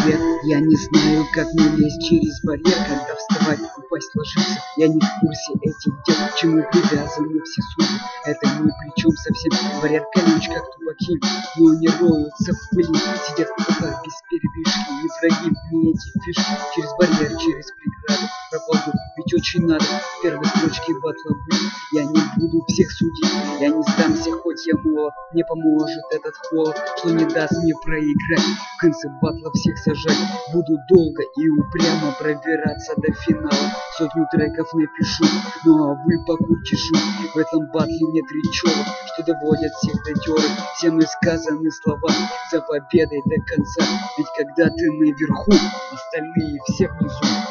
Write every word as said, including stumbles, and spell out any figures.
барьер. Я не знаю, как мне лезть через барьер, когда вставать, упасть, ложиться. Я не в курсе этих дел, к чему привязаны все судьбы. Это ни при чем совсем. Барьер колючий, как тупаки, но не роются в пыли, сидят в углах без передышки. Не враги мне эти фишки. Через барьер, через преграду проползу, ведь очень надо в первой строчке батла быть. Я не буду всех судить, я не сдамся, хоть я молод. Мне поможет этот холод, что не даст мне проиграть. В конце батла всех сажать. Буду долго и упрямо пробираться до финала. Сотню треков напишу, ну а вы покурьте шум. В этом батле нет речевок, что доводят всех до терок. Всем и сказаны слова за победой до конца. Ведь когда ты наверху, остальные все внизу.